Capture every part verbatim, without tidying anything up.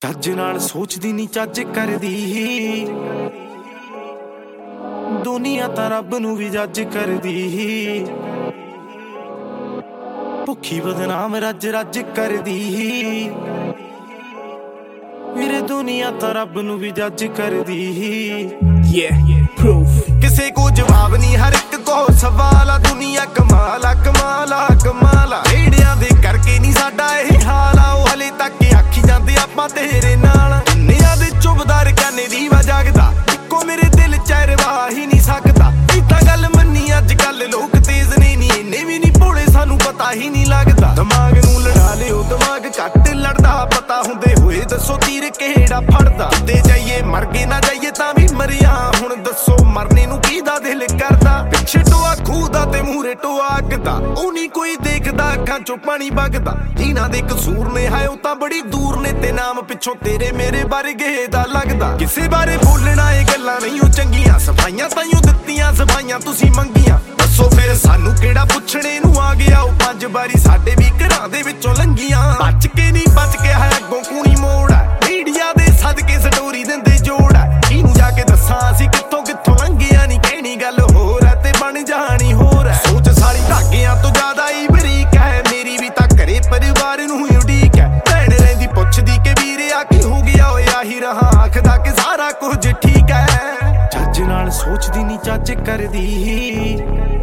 ਚੱਜ ਨਾਲ ਸੋਚਦੀ ਨੀ ਚੱਜ ਕਰਦੀ, ਦੁਨੀਆ ਤਾਂ ਰੱਬ ਨੂੰ ਵੀ ਜੱਜ ਕਰਦੀ। ਭੁੱਖੀ ਬਦਨਾਮ ਰੱਜ ਰੱਜ ਕਰਦੀ, ਵੀਰੇ ਦੁਨੀਆ ਤਾਂ ਰੱਬ ਨੂੰ ਵੀ ਜੱਜ ਕਰਦੀ। Yeah, proof ਕਿਸੇ ਕੋ ਜਵਾਬ ਨਹੀਂ, ਹਰ ਇੱਕ ਕੋ ਸਵਾਲ ਆ। ਦੁਨੀਆ ਕਮਾਲਾ ਕਮਾਲਾ ਕਮਾਲਾ, ਢੇੜਿਆਂ ਦੇ ਕਰਕੇ ਨਹੀਂ ਸਾਡਾ ਇਹ ਹਾਲ ਆ। ਉਹ ਹਲੇ ਤੱਕ ਆਖੀ ਜਾਂਦੇ ਆਪਾਂ ਤੇਰੇ ਨਾਲ, ਦੁਨੀਆ ਦੇ ਚੁੱਭਦਾਰ ਕਾਨੇ ਦੀਵਾ ਜਾਗਦਾ, ਇੱਕੋ ਮੇਰੇ ਦਿਲ ਚ ਰਵਾ ਹੀ ਨਹੀਂ ਸਕਦਾ। ਇਹ ਤਾਂ ਗੱਲ ਮੰਨੀ ਅੱਜ ਕੱਲ ਲੋਕ ਤੇਜ਼ ਨੇ ਨੀ, ਇੰਨੇ ਵੀ ਨਹੀਂ ਭੋਲੇ ਸਾਨੂੰ ਪਤਾ ਹੀ ਨਹੀਂ ਲੱਗਦਾ। ਦਿਮਾਗ ਨੂੰ ਲੜਾ ਲਿਓ ਦਿਮਾਗ ਘੱਟ ਲੜਦਾ, ਪਤਾ ਹੁੰਦੇ ਹੋਏ ਦੱਸੋ ਤੀਰ ਕਿਹੜਾ ਫੜਦਾ। ਤੇ ਜਾਈਏ ਮਰ ਗਏ ਨਾ ਜਾਈਏ ਤਾਂ ਵੀ ਮਰਿਆ, ਹੁਣ ਦੱਸੋ ਮਰਨੇ ਨੂੰ ਕਿਹਦਾ ਦਿਲ ਕਰਦਾ। ਪਿੱਛੇ ਟੋਆ ਖੂਹ ਦਾ ਤੇ ਮੂਹਰੇ ਟੋਆ ਅੱਗ ਦਾ, ਉਹ ਨਹੀਂ ਕੋਈ ਦੇਖਦਾ, ਅੱਖਾਂ ਚੋਂ ਪਾਣੀ ਵਗਦਾ। ਜਿਨ੍ਹਾਂ ਦੇ ਕਸੂਰ ਨੇ ਹਾਏ ਉਹ ਤਾਂ ਬੜੀ ਦੂਰ ਨੇ, ਤੇ ਨਾਮ ਪਿੱਛੋਂ ਤੇਰੇ ਮੇਰੇ ਵਰਗੇ ਦਾ ਲੱਗਦਾ। ਕਿਸੇ ਬਾਰੇ ਬੋਲਣਾ ਇਹ ਗੱਲਾਂ ਨਹੀਂ ਉਹ ਚੰਗੀਆਂ, ਸਫਾਈਆਂ ਤਾਈਓ ਦਿੱਤੀਆਂ ਸਫਾਈਆਂ ਤੁਸੀਂ ਮੰਗੀਆਂ। ਦੱਸੋ ਫਿਰ ਸਾਨੂੰ ਕਿਹੜਾ ਪੁੱਛਣੇ ਨੂੰ ਆ ਗਿਆ, ਉਹ ਪੰਜ ਵਾਰੀ ਸਾਡੇ ਵੀ ਘਰਾਂ ਦੇ ਵਿੱਚੋਂ ਲੰਘੀਆਂ। ਬਚ ਕੇ ਨਹੀਂ ਬਚ ਕੇ ਹੈ ਅੱਗੋਂ ਕੂਣੀ ਮੋੜ ਆ, ਮੀਡੀਆ ਦੇ ਸਦਕੇ ਸਟੋਰੀ ਦਿੰਦੇ ਜੋੜ ਆ। ਇਹਨੂੰ ਜਾ ਕੇ ਦੱਸਾਂ ਅਸੀਂ ਕਿੱਥੋਂ ਕਿੱਥੋਂ ਲੰਘਿਆ, ਨਹੀਂ ਕਹਿਣੀ ਗੱਲ ਹੋਰ ਹੈ ਤੇ ਬਣ ਜਾਣੀ ਹੋਰ ਹੈ। ਸੋਚ ਸਾਰੀ ਧਾਗਿਆਂ ਤੋਂ ਜ਼ਿਆਦਾ ਹੀ ਬਰੀਕ ਹੈ, ਮੇਰੀ ਵੀ ਤਾਂ ਘਰੇ ਪਰਿਵਾਰ ਨੂੰ ਹੀ ਉਡੀਕ ਹੈ। ਭੈਣ ਰਹਿੰਦੀ ਪੁੱਛਦੀ ਕਿ ਵੀਰੇ ਆ ਕੀ ਹੋ ਗਿਆ, ਓਏ ਆਹੀ ਰਹਾ ਆਖਦਾ ਕਿ ਸਾਰਾ ਕੁਝ ਠੀਕ ਹੈ। ਚੱਜ ਨਾਲ ਸੋਚਦੀ ਨਹੀਂ ਚੱਜ ਕਰਦੀ,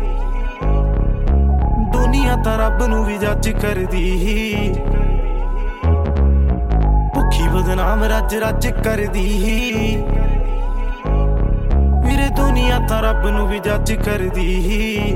ਦੁਨੀਆ ਤਾਂ ਰੱਬ ਨੂੰ ਵੀ ਜੱਜ ਕਰਦੀ। ਭੁੱਖੀ ਬਦਨਾਮ ਰੱਜ ਰੱਜ ਕਰਦੀ, ਵੀਰੇ ਦੁਨੀਆ ਤਾਂ ਰੱਬ ਨੂੰ ਵੀ ਜੱਜ ਕਰਦੀ।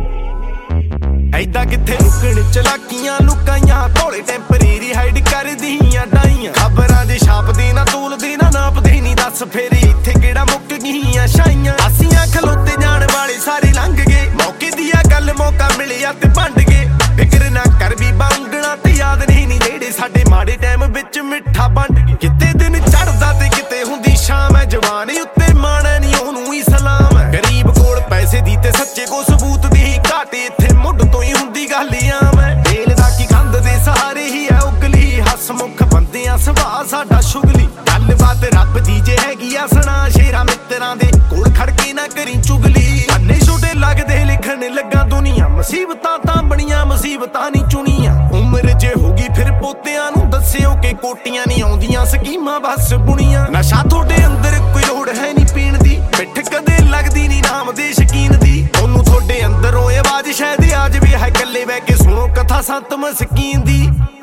ਐਦਾਂ ਕਿੱਥੇ ਲੁਕਣ ਚਲਾਕੀਆਂ ਲੁਕਾਈਆਂ, ਭੋਲੇ ਟੈਂਪਰੇਰੀ ਹਾਈਡ ਕਰਦੀਆਂ ਡਾਈਆਂ। ਖਬਰਾਂ ਦੇ ਛਾਪਦੇ ਨਾ ਤੋਲਦੇ ਨਾ ਨਾਪਦੇ ਨਹੀਂ, ਦੱਸ ਫੇਰ ਇੱਥੇ ਕਿਹੜਾ ਮੁੱਕ ਗਈਆਂ ਛਾਈਆਂ। ਆਸੀਆਂ ਖਲੋਤੇ ਜਾਣ ਵਾਲੇ ਸਾਰੇ ਲੰਘ ਗਏ, ਮੌਕੇ ਦੀ ਆ ਗੱਲ ਮੌਕਾ ਮਿਲਿਆ ਤੇ ਵੰਡ ਗਏ। ਫਿਕਰ ਨਾ ਕਰ ਵੀ ਬਾਂਗਣਾ ਤੇ ਯਾਦ ਨਹੀਂ ਨੀ ਜਿਹੜੇ ਸਾਡੇ ਮਾੜੇ ਟਾਈਮ ਵਿੱਚ ਮਿੱਠਾ ਵੰਡ ਗਏ। ਕਿਤੇ ਦਿਨ ਚੜਦਾ ਤੇ ਕਿਤੇ ਹੁੰਦੀ ਸ਼ਾਮ ਹੈ, ਜਵਾਨ ਉੱਤੇ ਮਾਣਾ ਨਹੀਂ ਉਹਨੂੰ ਹੀ ਸਲਾਮ ਹੈ। ਗਰੀਬ ਕੋਲ ਪੈਸੇ ਦੀ ਤੇ ਸੱਚੇ ਕੋ ਸਬੂਤ ਦੀ ਘਾਟ, ਇੱਥੇ ਮੁੱਢ ਤੋਂ ਹੀ ਹੁੰਦੀ ਗੱਲ ਆਮ ਹੈ। ਵੇਲ ਦਾ ਕੀ ਕੰਧ ਦੇ ਸਹਾਰੇ ਹੀ ਹੈ ਉਗਲੀ, ਹਸਮੁਖ ਬੰਦਿਆਂ ਸੁਭਾਅ ਸਾਡਾ ਸ਼ੁਗਲੀ। ਗੱਲਬਾਤ ਰੱਬ ਦੀ ਜੇ ਹੈਗੀ ਆ ਸੁਣਾ, ਸ਼ੇਰਾਂ ਮਿੱਤਰਾਂ ਦੇ ਕੋਲ ਖੜ ਕੇ ਨਾ ਕਰੀ ਚੁਗਲੀ। ਅੰਨੇ ਛੋਟੇ ਲੱਗਦੇ ਲਿਖਣ ਲੱਗਾ ਦੁਨੀਆ, ਮੁਸੀਬਤਾਂ ਤਾਂ ਬਣੀਆਂ ਮੁਸੀਬਤਾਂ ਨਹੀਂ ਚੁਣੀਆਂ। ਉਮਰ ਜੇ ਹੋਗੀ ਫਿਰ ਪੋਤਿਆਂ ਨੂੰ ਦੱਸਿਓ ਕਿ ਕੋਟੀਆਂ ਨਹੀਂ ਆਉਂਦੀਆਂ ਸਕੀਮਾਂ ਬਸ ਬੁਣੀਆਂ। ਨਸ਼ਾ ਤੁਹਾਡੇ ਅੰਦਰ ਕੋਈ ਲੋੜ ਹੈ ਨਹੀਂ ਪੀਣ ਦੀ, ਪਿੱਠ ਕਦੇ ਲੱਗਦੀ ਨਹੀਂ ਨਾਮ ਦੇ ਸ਼ਕੀਨ ਦੀ। ਉਹਨੂੰ ਤੁਹਾਡੇ ਅੰਦਰੋਂ ਆਵਾਜ਼ ਸ਼ਾਇਦ ਆ ਜਾਵੇ, ਹੈ ਇਕੱਲੇ ਬਹਿ ਕੇ ਸੁਣੋ ਕਥਾ ਸੰਤ ਮਸਕੀਨ ਦੀ।